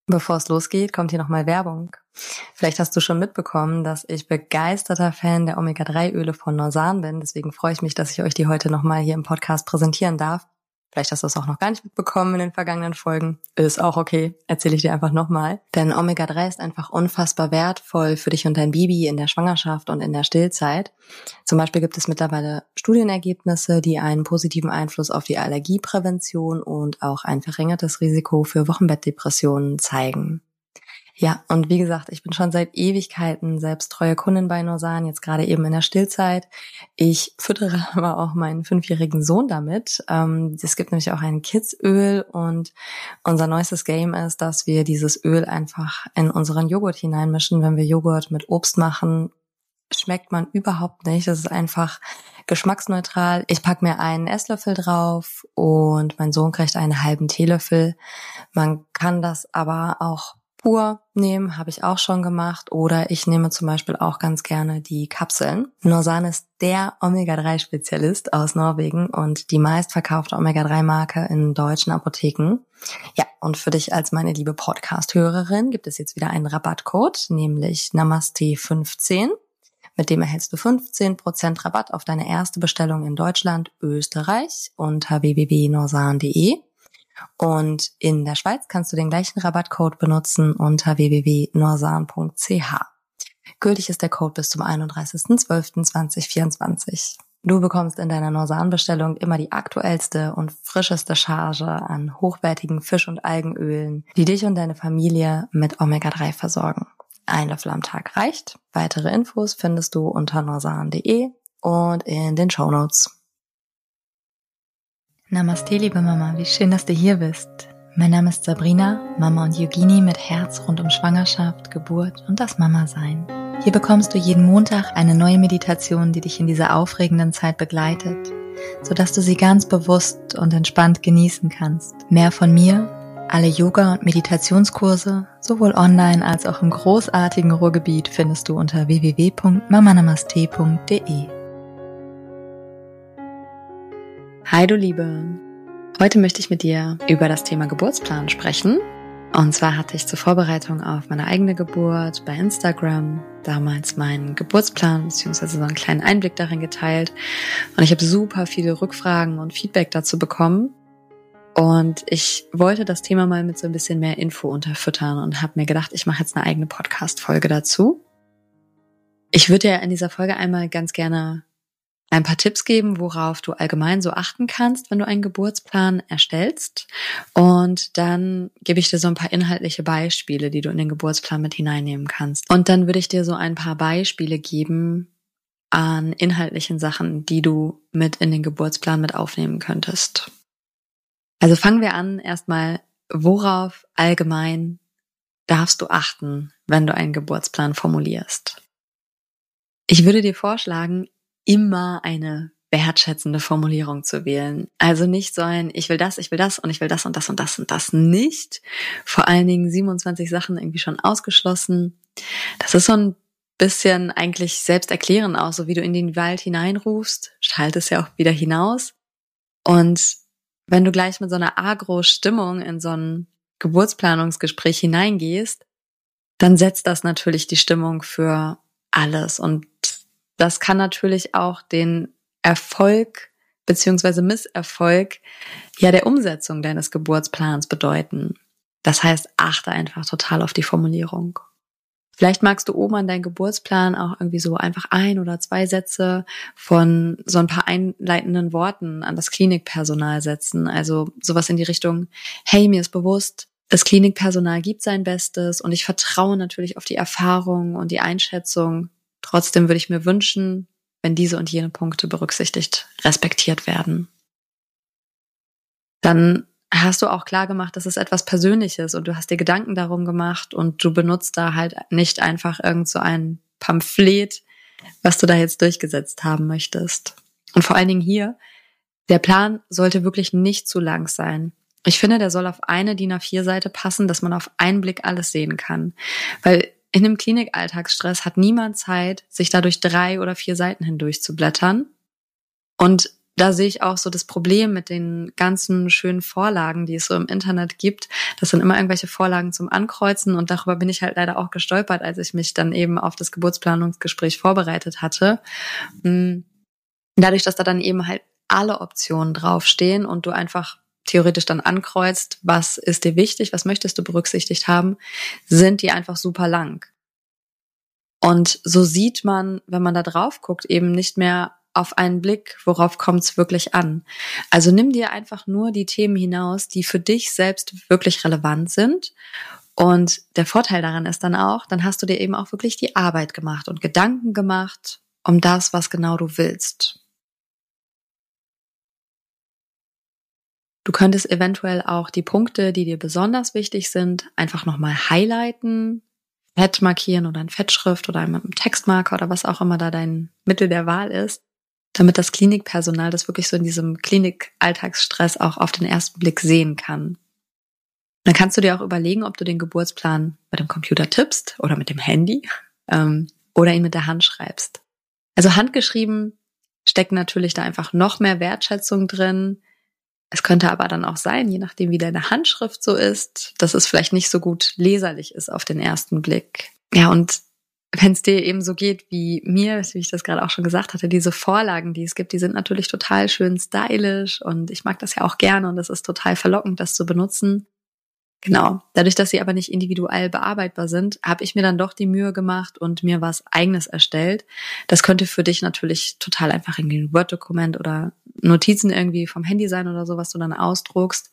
Bevor es losgeht, kommt hier nochmal Werbung. Vielleicht hast du schon mitbekommen, dass ich begeisterter Fan der Omega-3-Öle von Norsan bin. Deswegen freue ich mich, dass ich euch die heute nochmal hier im Podcast präsentieren darf. Vielleicht hast du es auch noch gar nicht mitbekommen in den vergangenen Folgen. Ist auch okay, erzähle ich dir einfach nochmal. Denn Omega-3 ist einfach unfassbar wertvoll für dich und dein Baby in der Schwangerschaft und in der Stillzeit. Zum Beispiel gibt es mittlerweile Studienergebnisse, die einen positiven Einfluss auf die Allergieprävention und auch ein verringertes Risiko für Wochenbettdepressionen zeigen. Ja, und wie gesagt, ich bin schon seit Ewigkeiten selbst treue Kundin bei Norsan, jetzt gerade eben in der Stillzeit. Ich füttere aber auch meinen 5-jährigen Sohn damit. Es gibt nämlich auch ein Kidsöl und unser neuestes Game ist, dass wir dieses Öl einfach in unseren Joghurt hineinmischen. Wenn wir Joghurt mit Obst machen, schmeckt man überhaupt nicht. Das ist einfach geschmacksneutral. Ich packe mir einen Esslöffel drauf und mein Sohn kriegt einen halben Teelöffel. Man kann das aber auch pur nehmen, habe ich auch schon gemacht. Oder ich nehme zum Beispiel auch ganz gerne die Kapseln. Norsan ist der Omega-3-Spezialist aus Norwegen und die meistverkaufte Omega-3-Marke in deutschen Apotheken. Ja, und für dich als meine liebe Podcast-Hörerin gibt es jetzt wieder einen Rabattcode, nämlich Namaste15. Mit dem erhältst du 15% Rabatt auf deine erste Bestellung in Deutschland, Österreich unter www.norsan.de. Und in der Schweiz kannst du den gleichen Rabattcode benutzen unter www.norsan.ch. Gültig ist der Code bis zum 31.12.2024. Du bekommst in deiner Norsan-Bestellung immer die aktuellste und frischeste Charge an hochwertigen Fisch- und Algenölen, die dich und deine Familie mit Omega-3 versorgen. Ein Löffel am Tag reicht. Weitere Infos findest du unter norsan.de und in den Shownotes. Namaste, liebe Mama, wie schön, dass du hier bist. Mein Name ist Sabrina, Mama und Yogini mit Herz rund um Schwangerschaft, Geburt und das Mama-Sein. Hier bekommst du jeden Montag eine neue Meditation, die dich in dieser aufregenden Zeit begleitet, sodass du sie ganz bewusst und entspannt genießen kannst. Mehr von mir, alle Yoga- und Meditationskurse, sowohl online als auch im großartigen Ruhrgebiet, findest du unter www.mamanamaste.de. Hi du Liebe, heute möchte ich mit dir über das Thema Geburtsplan sprechen. Und zwar hatte ich zur Vorbereitung auf meine eigene Geburt bei Instagram damals meinen Geburtsplan bzw. so einen kleinen Einblick darin geteilt. Und ich habe super viele Rückfragen und Feedback dazu bekommen. Und ich wollte das Thema mal mit so ein bisschen mehr Info unterfüttern und habe mir gedacht, ich mache jetzt eine eigene Podcast-Folge dazu. Ich würde dir in dieser Folge einmal ganz gerne ein paar Tipps geben, worauf du allgemein so achten kannst, wenn du einen Geburtsplan erstellst. Und dann gebe ich dir so ein paar inhaltliche Beispiele, die du in den Geburtsplan mit hineinnehmen kannst. Und dann würde ich dir so ein paar Beispiele geben an inhaltlichen Sachen, die du mit in den Geburtsplan mit aufnehmen könntest. Also fangen wir an erstmal, worauf allgemein darfst du achten, wenn du einen Geburtsplan formulierst? Ich würde dir vorschlagen, immer eine wertschätzende Formulierung zu wählen. Also nicht so ein, ich will das und ich will das und das und das und das nicht. Vor allen Dingen 27 Sachen irgendwie schon ausgeschlossen. Das ist so ein bisschen eigentlich selbsterklärend auch, so wie du in den Wald hineinrufst, schallt es ja auch wieder hinaus. Und wenn du gleich mit so einer Agro-Stimmung in so ein Geburtsplanungsgespräch hineingehst, dann setzt das natürlich die Stimmung für alles. Und das kann natürlich auch den Erfolg bzw. Misserfolg der Umsetzung deines Geburtsplans bedeuten. Das heißt, achte einfach total auf die Formulierung. Vielleicht magst du oben an deinen Geburtsplan auch irgendwie so einfach 1 oder 2 Sätze von so ein paar einleitenden Worten an das Klinikpersonal setzen. Also sowas in die Richtung, hey, mir ist bewusst, das Klinikpersonal gibt sein Bestes und ich vertraue natürlich auf die Erfahrung und die Einschätzung. Trotzdem würde ich mir wünschen, wenn diese und jene Punkte berücksichtigt, respektiert werden. Dann hast du auch klar gemacht, dass es etwas Persönliches und du hast dir Gedanken darum gemacht und du benutzt da halt nicht einfach irgend so ein Pamphlet, was du da jetzt durchgesetzt haben möchtest. Und vor allen Dingen hier, der Plan sollte wirklich nicht zu lang sein. Ich finde, der soll auf eine DIN A4-Seite passen, dass man auf einen Blick alles sehen kann. Weil in dem Klinikalltagsstress hat niemand Zeit, sich da durch 3 oder 4 Seiten hindurch zu blättern. Und da sehe ich auch so das Problem mit den ganzen schönen Vorlagen, die es so im Internet gibt. Das sind immer irgendwelche Vorlagen zum Ankreuzen und darüber bin ich halt leider auch gestolpert, als ich mich dann eben auf das Geburtsplanungsgespräch vorbereitet hatte. Dadurch, dass da dann eben halt alle Optionen draufstehen und du einfach theoretisch dann ankreuzt, was ist dir wichtig, was möchtest du berücksichtigt haben, sind die einfach super lang. Und so sieht man, wenn man da drauf guckt, eben nicht mehr auf einen Blick, worauf kommt es wirklich an. Also nimm dir einfach nur die Themen hinaus, die für dich selbst wirklich relevant sind. Und der Vorteil daran ist dann auch, dann hast du dir eben auch wirklich die Arbeit gemacht und Gedanken gemacht um das, was genau du willst. Du könntest eventuell auch die Punkte, die dir besonders wichtig sind, einfach nochmal highlighten, fett markieren oder in Fettschrift oder mit einem Textmarker oder was auch immer da dein Mittel der Wahl ist, damit das Klinikpersonal das wirklich so in diesem Klinik-Alltagsstress auch auf den ersten Blick sehen kann. Dann kannst du dir auch überlegen, ob du den Geburtsplan mit dem Computer tippst oder mit dem Handy oder ihn mit der Hand schreibst. Also handgeschrieben steckt natürlich da einfach noch mehr Wertschätzung drin. Es könnte aber dann auch sein, je nachdem wie deine Handschrift so ist, dass es vielleicht nicht so gut leserlich ist auf den ersten Blick. Ja, und wenn es dir eben so geht wie mir, wie ich das gerade auch schon gesagt hatte, diese Vorlagen, die es gibt, die sind natürlich total schön stylisch und ich mag das ja auch gerne und es ist total verlockend, das zu benutzen. Genau, dadurch, dass sie aber nicht individuell bearbeitbar sind, habe ich mir dann doch die Mühe gemacht und mir was Eigenes erstellt. Das könnte für dich natürlich total einfach irgendwie ein Word-Dokument oder Notizen irgendwie vom Handy sein oder so, was du dann ausdruckst.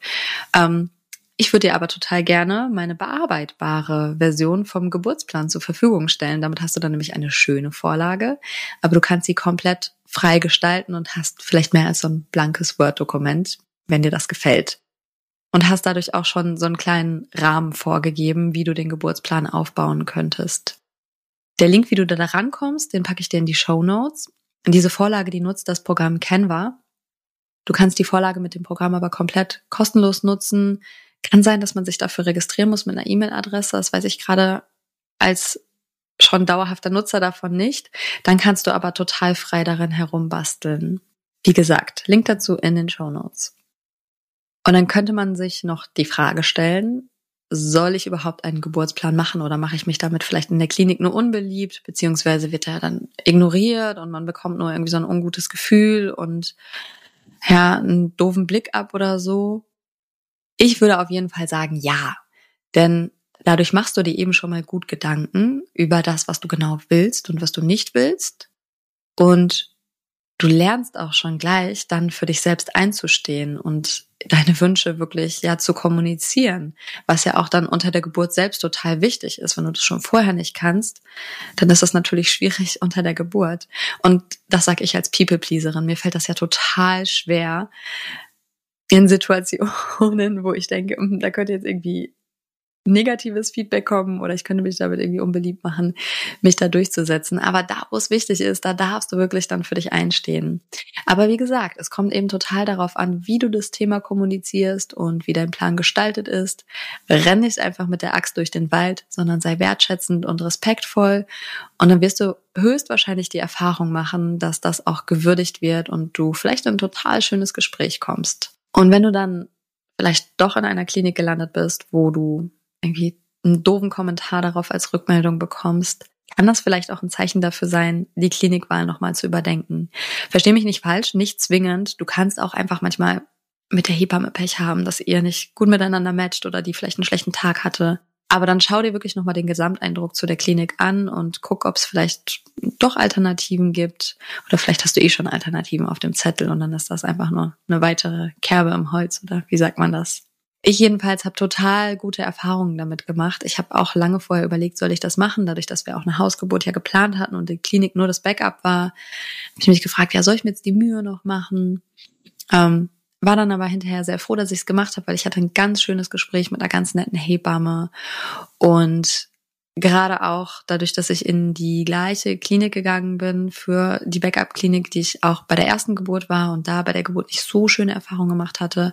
Ich würde dir aber total gerne meine bearbeitbare Version vom Geburtsplan zur Verfügung stellen. Damit hast du dann nämlich eine schöne Vorlage, aber du kannst sie komplett frei gestalten und hast vielleicht mehr als so ein blankes Word-Dokument, wenn dir das gefällt. Und hast dadurch auch schon so einen kleinen Rahmen vorgegeben, wie du den Geburtsplan aufbauen könntest. Der Link, wie du da rankommst, den packe ich dir in die Shownotes. Diese Vorlage, die nutzt das Programm Canva. Du kannst die Vorlage mit dem Programm aber komplett kostenlos nutzen. Kann sein, dass man sich dafür registrieren muss mit einer E-Mail-Adresse. Das weiß ich gerade als schon dauerhafter Nutzer davon nicht. Dann kannst du aber total frei darin herumbasteln. Wie gesagt, Link dazu in den Shownotes. Und dann könnte man sich noch die Frage stellen, soll ich überhaupt einen Geburtsplan machen oder mache ich mich damit vielleicht in der Klinik nur unbeliebt, beziehungsweise wird er dann ignoriert und man bekommt nur irgendwie so ein ungutes Gefühl und ja, einen doofen Blick ab oder so. Ich würde auf jeden Fall sagen, ja, denn dadurch machst du dir eben schon mal gut Gedanken über das, was du genau willst und was du nicht willst. Und du lernst auch schon gleich, dann für dich selbst einzustehen und deine Wünsche wirklich ja zu kommunizieren, was ja auch dann unter der Geburt selbst total wichtig ist. Wenn du das schon vorher nicht kannst, dann ist das natürlich schwierig unter der Geburt. Und das sage ich als People-Pleaserin. Mir fällt das ja total schwer in Situationen, wo ich denke, da könnte jetzt irgendwie negatives Feedback kommen oder ich könnte mich damit irgendwie unbeliebt machen, mich da durchzusetzen. Aber da, wo es wichtig ist, da darfst du wirklich dann für dich einstehen. Aber wie gesagt, es kommt eben total darauf an, wie du das Thema kommunizierst und wie dein Plan gestaltet ist. Renn nicht einfach mit der Axt durch den Wald, sondern sei wertschätzend und respektvoll. Und dann wirst du höchstwahrscheinlich die Erfahrung machen, dass das auch gewürdigt wird und du vielleicht in ein total schönes Gespräch kommst. Und wenn du dann vielleicht doch in einer Klinik gelandet bist, wo du irgendwie einen doofen Kommentar darauf als Rückmeldung bekommst, kann das vielleicht auch ein Zeichen dafür sein, die Klinikwahl nochmal zu überdenken. Versteh mich nicht falsch, nicht zwingend. Du kannst auch einfach manchmal mit der Hebamme Pech haben, dass ihr nicht gut miteinander matcht oder die vielleicht einen schlechten Tag hatte. Aber dann schau dir wirklich nochmal den Gesamteindruck zu der Klinik an und guck, ob es vielleicht doch Alternativen gibt. Oder vielleicht hast du schon Alternativen auf dem Zettel und dann ist das einfach nur eine weitere Kerbe im Holz oder wie sagt man das? Ich jedenfalls habe total gute Erfahrungen damit gemacht. Ich habe auch lange vorher überlegt, soll ich das machen? Dadurch, dass wir auch eine Hausgeburt ja geplant hatten und die Klinik nur das Backup war, habe ich mich gefragt, ja, soll ich mir jetzt die Mühe noch machen? War dann aber hinterher sehr froh, dass ich es gemacht habe, weil ich hatte ein ganz schönes Gespräch mit einer ganz netten Hebamme und gerade auch dadurch, dass ich in die gleiche Klinik gegangen bin für die Backup-Klinik, die ich auch bei der ersten Geburt war und da bei der Geburt nicht so schöne Erfahrungen gemacht hatte,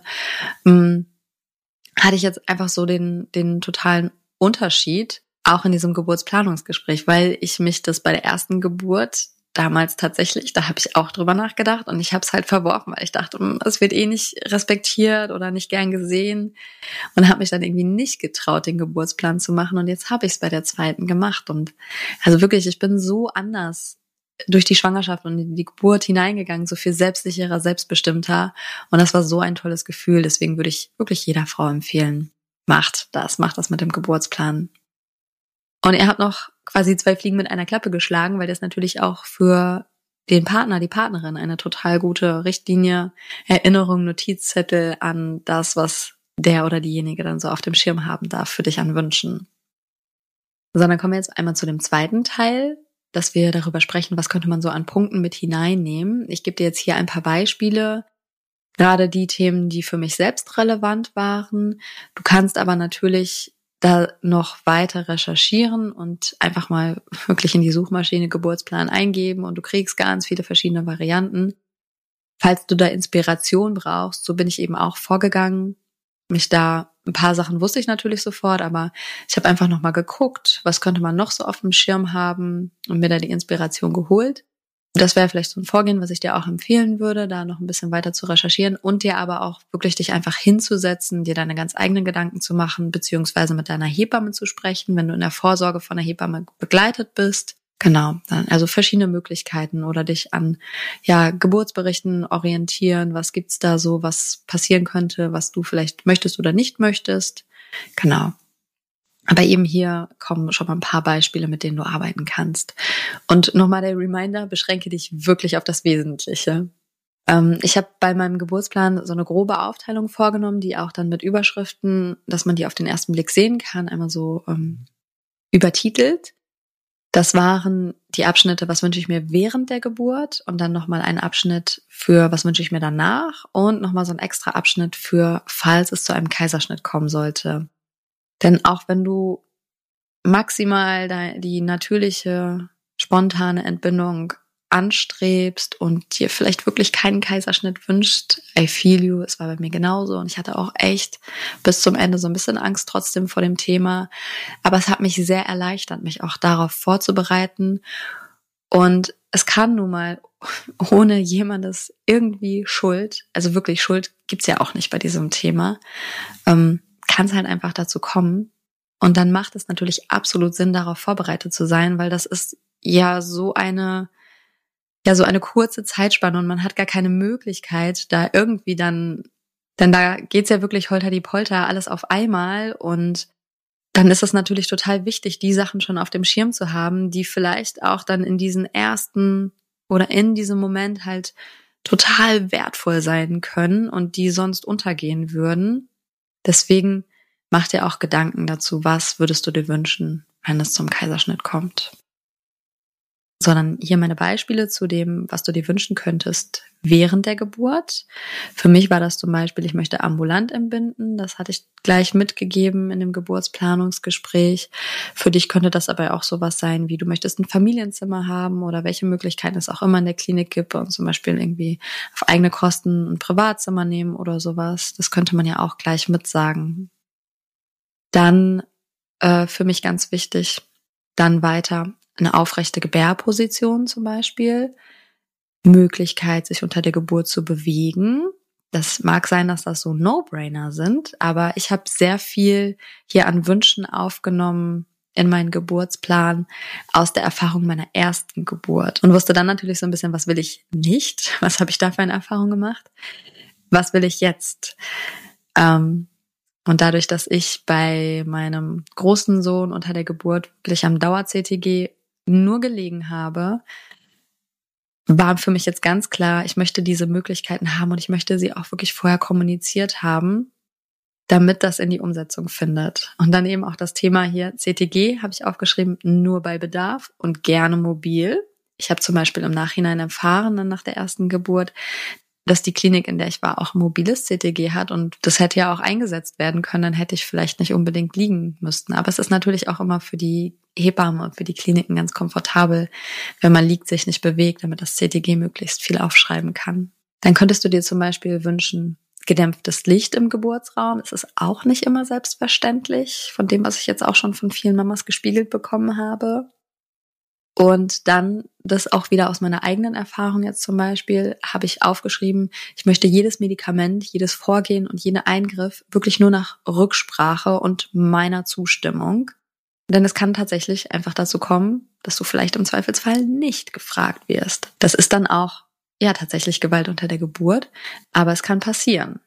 hatte ich jetzt einfach so den totalen Unterschied auch in diesem Geburtsplanungsgespräch, weil ich mich das bei der ersten Geburt, damals tatsächlich, da habe ich auch drüber nachgedacht und ich habe es halt verworfen, weil ich dachte, es wird eh nicht respektiert oder nicht gern gesehen und habe mich dann irgendwie nicht getraut, den Geburtsplan zu machen und jetzt habe ich es bei der zweiten gemacht und also wirklich, ich bin so anders durch die Schwangerschaft und in die Geburt hineingegangen, so viel selbstsicherer, selbstbestimmter und das war so ein tolles Gefühl, deswegen würde ich wirklich jeder Frau empfehlen, macht das mit dem Geburtsplan. Und er hat noch quasi 2 Fliegen mit einer Klappe geschlagen, weil das natürlich auch für den Partner, die Partnerin eine total gute Richtlinie, Erinnerung, Notizzettel an das, was der oder diejenige dann so auf dem Schirm haben darf für dich an Wünschen. So, dann kommen wir jetzt einmal zu dem zweiten Teil, dass wir darüber sprechen, was könnte man so an Punkten mit hineinnehmen. Ich gebe dir jetzt hier ein paar Beispiele, gerade die Themen, die für mich selbst relevant waren. Du kannst aber natürlich da noch weiter recherchieren und einfach mal wirklich in die Suchmaschine Geburtsplan eingeben und du kriegst ganz viele verschiedene Varianten. Falls du da Inspiration brauchst, so bin ich eben auch vorgegangen. Ein paar Sachen wusste ich natürlich sofort, aber ich habe einfach nochmal geguckt, was könnte man noch so auf dem Schirm haben und mir da die Inspiration geholt. Das wäre vielleicht so ein Vorgehen, was ich dir auch empfehlen würde, da noch ein bisschen weiter zu recherchieren und dir aber auch wirklich dich einfach hinzusetzen, dir deine ganz eigenen Gedanken zu machen, beziehungsweise mit deiner Hebamme zu sprechen, wenn du in der Vorsorge von der Hebamme begleitet bist. Genau, dann also verschiedene Möglichkeiten oder dich an Geburtsberichten orientieren. Was gibt's da so, was passieren könnte, was du vielleicht möchtest oder nicht möchtest. Genau. Aber eben hier kommen schon mal ein paar Beispiele, mit denen du arbeiten kannst. Und nochmal der Reminder, beschränke dich wirklich auf das Wesentliche. Ich habe bei meinem Geburtsplan so eine grobe Aufteilung vorgenommen, die auch dann mit Überschriften, dass man die auf den ersten Blick sehen kann, einmal so übertitelt. Das waren die Abschnitte, was wünsche ich mir während der Geburt und dann nochmal ein Abschnitt für, was wünsche ich mir danach und nochmal so ein extra Abschnitt für, falls es zu einem Kaiserschnitt kommen sollte. Denn auch wenn du maximal die natürliche, spontane Entbindung anstrebst und dir vielleicht wirklich keinen Kaiserschnitt wünscht, I feel you, es war bei mir genauso und ich hatte auch echt bis zum Ende so ein bisschen Angst trotzdem vor dem Thema, aber es hat mich sehr erleichtert, mich auch darauf vorzubereiten und es kann nun mal ohne jemandes irgendwie Schuld, also wirklich Schuld gibt's ja auch nicht bei diesem Thema, kann es halt einfach dazu kommen. Und dann macht es natürlich absolut Sinn, darauf vorbereitet zu sein, weil das ist so eine kurze Zeitspanne und man hat gar keine Möglichkeit, da irgendwie denn da geht's ja wirklich holter die Polter, alles auf einmal und dann ist es natürlich total wichtig, die Sachen schon auf dem Schirm zu haben, die vielleicht auch dann in diesen ersten oder in diesem Moment halt total wertvoll sein können und die sonst untergehen würden. Deswegen mach dir auch Gedanken dazu, was würdest du dir wünschen, wenn es zum Kaiserschnitt kommt. Sondern hier meine Beispiele zu dem, was du dir wünschen könntest während der Geburt. Für mich war das zum Beispiel, ich möchte ambulant entbinden. Das hatte ich gleich mitgegeben in dem Geburtsplanungsgespräch. Für dich könnte das aber auch sowas sein, wie du möchtest ein Familienzimmer haben oder welche Möglichkeiten es auch immer in der Klinik gibt und zum Beispiel irgendwie auf eigene Kosten ein Privatzimmer nehmen oder sowas. Das könnte man ja auch gleich mitsagen. Dann für mich ganz wichtig, dann weiter eine aufrechte Gebärposition zum Beispiel, Möglichkeit, sich unter der Geburt zu bewegen. Das mag sein, dass das so No-Brainer sind, aber ich habe sehr viel hier an Wünschen aufgenommen in meinen Geburtsplan aus der Erfahrung meiner ersten Geburt und wusste dann natürlich so ein bisschen, was will ich nicht, was habe ich da für eine Erfahrung gemacht, was will ich jetzt. Und dadurch, dass ich bei meinem großen Sohn unter der Geburt wirklich am Dauer-CTG nur gelegen habe, war für mich jetzt ganz klar, ich möchte diese Möglichkeiten haben und ich möchte sie auch wirklich vorher kommuniziert haben, damit das in die Umsetzung findet. Und dann eben auch das Thema hier CTG habe ich aufgeschrieben, nur bei Bedarf und gerne mobil. Ich habe zum Beispiel im Nachhinein erfahren, dann nach der ersten Geburt, dass die Klinik, in der ich war, auch ein mobiles CTG hat und das hätte ja auch eingesetzt werden können, dann hätte ich vielleicht nicht unbedingt liegen müssen. Aber es ist natürlich auch immer für die Hebammen und für die Kliniken ganz komfortabel, wenn man liegt, sich nicht bewegt, damit das CTG möglichst viel aufschreiben kann. Dann könntest du dir zum Beispiel wünschen, gedämpftes Licht im Geburtsraum. Es ist auch nicht immer selbstverständlich, von dem, was ich jetzt auch schon von vielen Mamas gespiegelt bekommen habe. Und dann, das auch wieder aus meiner eigenen Erfahrung jetzt zum Beispiel, habe ich aufgeschrieben, ich möchte jedes Medikament, jedes Vorgehen und jeden Eingriff wirklich nur nach Rücksprache und meiner Zustimmung. Denn es kann tatsächlich einfach dazu kommen, dass du vielleicht im Zweifelsfall nicht gefragt wirst. Das ist dann auch, ja, tatsächlich Gewalt unter der Geburt, aber es kann passieren.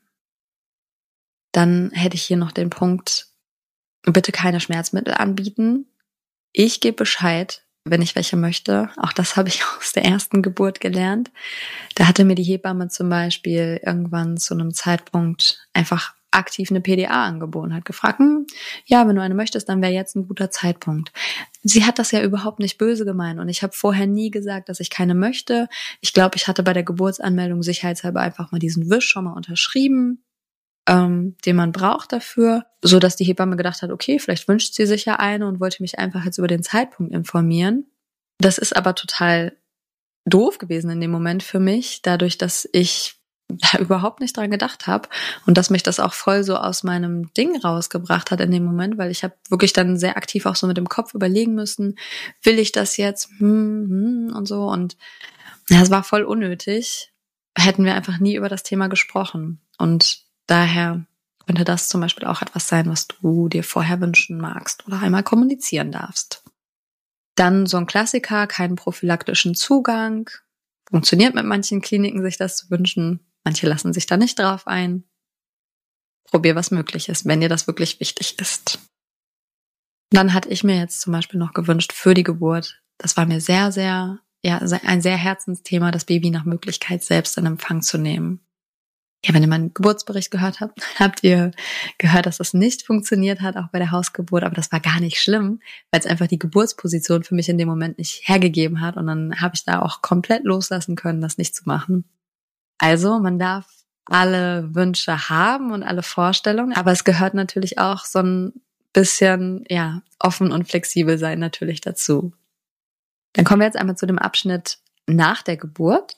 Dann hätte ich hier noch den Punkt, bitte keine Schmerzmittel anbieten. Ich gebe Bescheid, wenn ich welche möchte. Auch das habe ich aus der ersten Geburt gelernt. Da hatte mir die Hebamme zum Beispiel irgendwann zu einem Zeitpunkt einfach aktiv eine PDA angeboten, hat gefragt, ja, wenn du eine möchtest, dann wäre jetzt ein guter Zeitpunkt. Sie hat das ja überhaupt nicht böse gemeint und ich habe vorher nie gesagt, dass ich keine möchte. Ich glaube, ich hatte bei der Geburtsanmeldung sicherheitshalber einfach mal diesen Wisch schon mal unterschrieben, den man braucht dafür, so dass die Hebamme gedacht hat, okay, vielleicht wünscht sie sich ja eine und wollte mich einfach jetzt über den Zeitpunkt informieren. Das ist aber total doof gewesen in dem Moment für mich, dadurch, dass ich da überhaupt nicht dran gedacht habe und dass mich das auch voll so aus meinem Ding rausgebracht hat in dem Moment, weil ich habe wirklich dann sehr aktiv auch so mit dem Kopf überlegen müssen, will ich das jetzt und so, und ja, es war voll unnötig, hätten wir einfach nie über das Thema gesprochen, und daher könnte das zum Beispiel auch etwas sein, was du dir vorher wünschen magst oder einmal kommunizieren darfst. Dann so ein Klassiker, keinen prophylaktischen Zugang. Funktioniert mit manchen Kliniken, sich das zu wünschen. Manche lassen sich da nicht drauf ein. Probier, was möglich ist, wenn dir das wirklich wichtig ist. Dann hatte ich mir jetzt zum Beispiel noch gewünscht für die Geburt, das war mir sehr, sehr, ja, ein sehr Herzensthema, das Baby nach Möglichkeit selbst in Empfang zu nehmen. Ja, wenn ihr meinen Geburtsbericht gehört habt, habt ihr gehört, dass das nicht funktioniert hat, auch bei der Hausgeburt. Aber das war gar nicht schlimm, weil es einfach die Geburtsposition für mich in dem Moment nicht hergegeben hat. Und dann habe ich da auch komplett loslassen können, das nicht zu machen. Also man darf alle Wünsche haben und alle Vorstellungen, aber es gehört natürlich auch so ein bisschen, ja, offen und flexibel sein natürlich dazu. Dann kommen wir jetzt einmal zu dem Abschnitt nach der Geburt.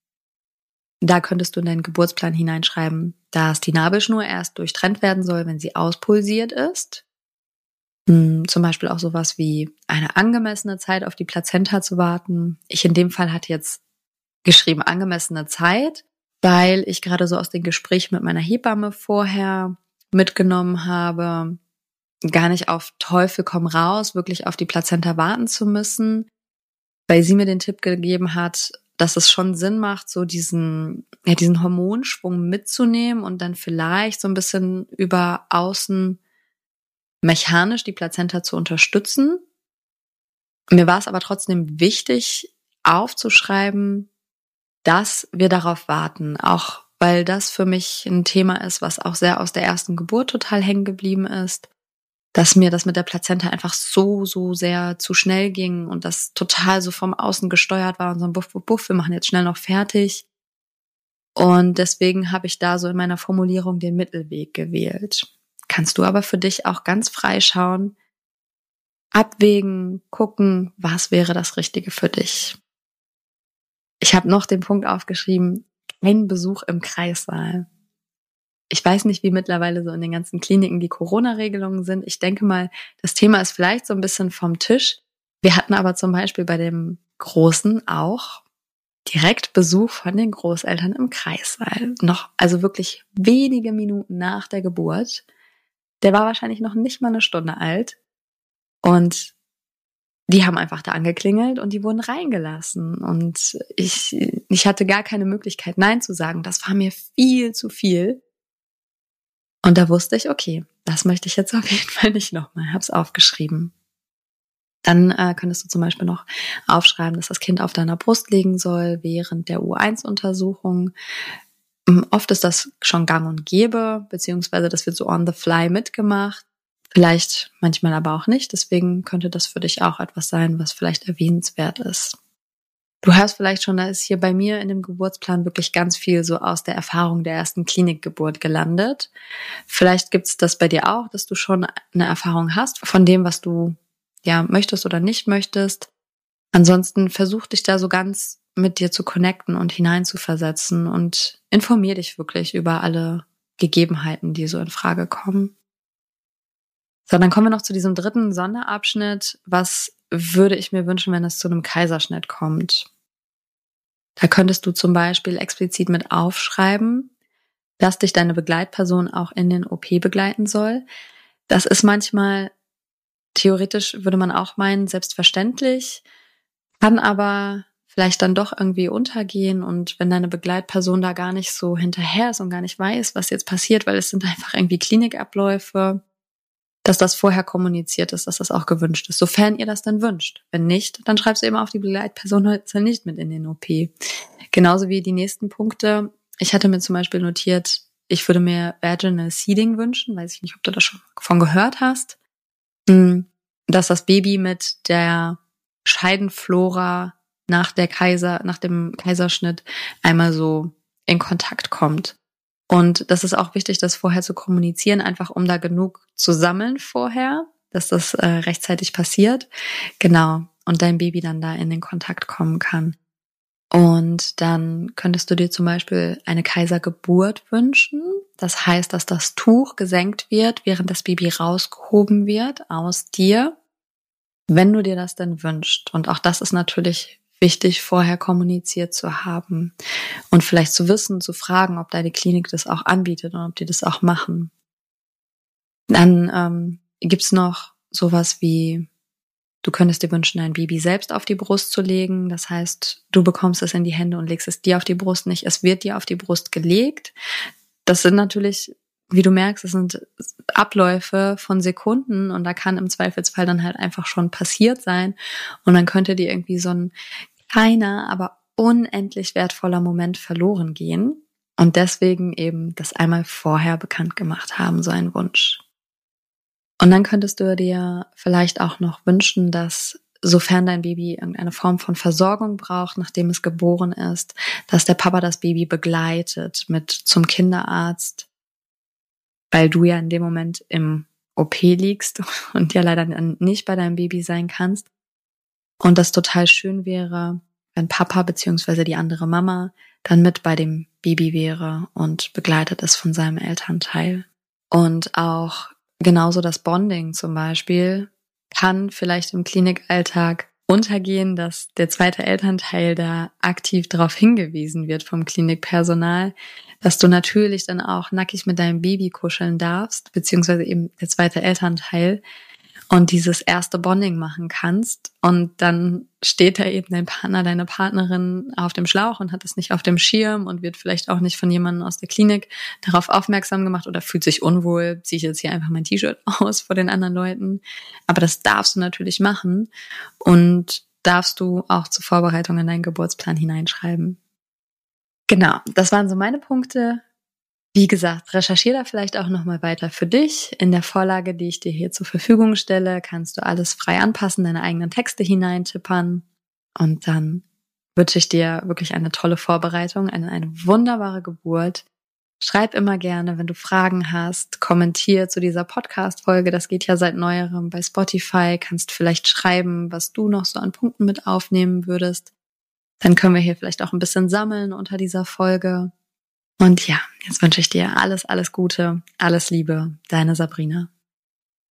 Da könntest du in deinen Geburtsplan hineinschreiben, dass die Nabelschnur erst durchtrennt werden soll, wenn sie auspulsiert ist. Zum Beispiel auch sowas wie eine angemessene Zeit auf die Plazenta zu warten. Ich in dem Fall hatte jetzt geschrieben angemessene Zeit, weil ich gerade so aus dem Gespräch mit meiner Hebamme vorher mitgenommen habe, gar nicht auf Teufel komm raus, wirklich auf die Plazenta warten zu müssen, weil sie mir den Tipp gegeben hat, dass es schon Sinn macht, so diesen Hormonschwung mitzunehmen und dann vielleicht so ein bisschen über außen mechanisch die Plazenta zu unterstützen. Mir war es aber trotzdem wichtig, aufzuschreiben, dass wir darauf warten, auch weil das für mich ein Thema ist, was auch sehr aus der ersten Geburt total hängen geblieben ist, dass mir das mit der Plazenta einfach so sehr zu schnell ging und das total so vom Außen gesteuert war und so ein Buff, wir machen jetzt schnell noch fertig. Und deswegen habe ich da so in meiner Formulierung den Mittelweg gewählt. Kannst du aber für dich auch ganz frei schauen, abwägen, gucken, was wäre das Richtige für dich. Ich habe noch den Punkt aufgeschrieben, kein Besuch im Kreissaal. Ich weiß nicht, wie mittlerweile so in den ganzen Kliniken die Corona-Regelungen sind. Ich denke mal, das Thema ist vielleicht so ein bisschen vom Tisch. Wir hatten aber zum Beispiel bei dem Großen auch direkt Besuch von den Großeltern im Kreissaal. Also wirklich wenige Minuten nach der Geburt. Der war wahrscheinlich noch nicht mal eine Stunde alt. Und die haben einfach da angeklingelt und die wurden reingelassen. Und ich hatte gar keine Möglichkeit, Nein zu sagen. Das war mir viel zu viel. Und da wusste ich, okay, das möchte ich jetzt auf jeden Fall nicht nochmal. Hab's aufgeschrieben. Dann könntest du zum Beispiel noch aufschreiben, dass das Kind auf deiner Brust liegen soll während der U1-Untersuchung. Oft ist das schon gang und gäbe, beziehungsweise das wird so on the fly mitgemacht. Vielleicht manchmal aber auch nicht. Deswegen könnte das für dich auch etwas sein, was vielleicht erwähnenswert ist. Du hörst vielleicht schon, da ist hier bei mir in dem Geburtsplan wirklich ganz viel so aus der Erfahrung der ersten Klinikgeburt gelandet. Vielleicht gibt es das bei dir auch, dass du schon eine Erfahrung hast von dem, was du ja möchtest oder nicht möchtest. Ansonsten versuch dich da so ganz mit dir zu connecten und hineinzuversetzen und informier dich wirklich über alle Gegebenheiten, die so in Frage kommen. So, dann kommen wir noch zu diesem dritten Sonderabschnitt. Was würde ich mir wünschen, wenn es zu einem Kaiserschnitt kommt? Da könntest du zum Beispiel explizit mit aufschreiben, dass dich deine Begleitperson auch in den OP begleiten soll. Das ist manchmal, theoretisch würde man auch meinen, selbstverständlich, kann aber vielleicht dann doch irgendwie untergehen, und wenn deine Begleitperson da gar nicht so hinterher ist und gar nicht weiß, was jetzt passiert, weil es sind einfach irgendwie Klinikabläufe, dass das vorher kommuniziert ist, dass das auch gewünscht ist, sofern ihr das dann wünscht. Wenn nicht, dann schreibst du eben auf, die Begleitperson heute nicht mit in den OP. Genauso wie die nächsten Punkte. Ich hatte mir zum Beispiel notiert, ich würde mir Vaginal Seeding wünschen, weiß ich nicht, ob du das schon von gehört hast, dass das Baby mit der Scheidenflora nach dem Kaiserschnitt einmal so in Kontakt kommt. Und das ist auch wichtig, das vorher zu kommunizieren, einfach um da genug zu sammeln vorher, dass das rechtzeitig passiert. Genau. Und dein Baby dann da in den Kontakt kommen kann. Und dann könntest du dir zum Beispiel eine Kaisergeburt wünschen. Das heißt, dass das Tuch gesenkt wird, während das Baby rausgehoben wird aus dir, wenn du dir das denn wünschst. Und auch das ist natürlich wichtig, vorher kommuniziert zu haben und vielleicht zu wissen, zu fragen, ob deine Klinik das auch anbietet und ob die das auch machen. Dann gibt's noch sowas wie, du könntest dir wünschen, dein Baby selbst auf die Brust zu legen. Das heißt, du bekommst es in die Hände und legst es dir auf die Brust nicht. Es wird dir auf die Brust gelegt. Das sind natürlich, wie du merkst, das sind Abläufe von Sekunden, und da kann im Zweifelsfall dann halt einfach schon passiert sein. Und dann könnte dir irgendwie so ein kleiner, aber unendlich wertvoller Moment verloren gehen. Und deswegen eben das einmal vorher bekannt gemacht haben, so ein Wunsch. Und dann könntest du dir vielleicht auch noch wünschen, dass, sofern dein Baby irgendeine Form von Versorgung braucht, nachdem es geboren ist, dass der Papa das Baby begleitet mit zum Kinderarzt, weil du ja in dem Moment im OP liegst und ja leider nicht bei deinem Baby sein kannst. Und das total schön wäre, wenn Papa bzw. die andere Mama dann mit bei dem Baby wäre und begleitet es von seinem Elternteil. Und auch genauso das Bonding zum Beispiel kann vielleicht im Klinikalltag untergehen, dass der zweite Elternteil da aktiv darauf hingewiesen wird vom Klinikpersonal, dass du natürlich dann auch nackig mit deinem Baby kuscheln darfst, beziehungsweise eben der zweite Elternteil, und dieses erste Bonding machen kannst. Und dann steht da eben dein Partner, deine Partnerin auf dem Schlauch und hat es nicht auf dem Schirm und wird vielleicht auch nicht von jemandem aus der Klinik darauf aufmerksam gemacht oder fühlt sich unwohl, ziehe ich jetzt hier einfach mein T-Shirt aus vor den anderen Leuten. Aber das darfst du natürlich machen und darfst du auch zur Vorbereitung in deinen Geburtsplan hineinschreiben. Genau, das waren so meine Punkte. Wie gesagt, recherchiere da vielleicht auch nochmal weiter für dich. In der Vorlage, die ich dir hier zur Verfügung stelle, kannst du alles frei anpassen, deine eigenen Texte hineintippern. Und dann wünsche ich dir wirklich eine tolle Vorbereitung, eine wunderbare Geburt. Schreib immer gerne, wenn du Fragen hast, kommentier zu dieser Podcast-Folge. Das geht ja seit neuerem bei Spotify. Kannst vielleicht schreiben, was du noch so an Punkten mit aufnehmen würdest. Dann können wir hier vielleicht auch ein bisschen sammeln unter dieser Folge. Und ja, jetzt wünsche ich dir alles, alles Gute, alles Liebe, deine Sabrina.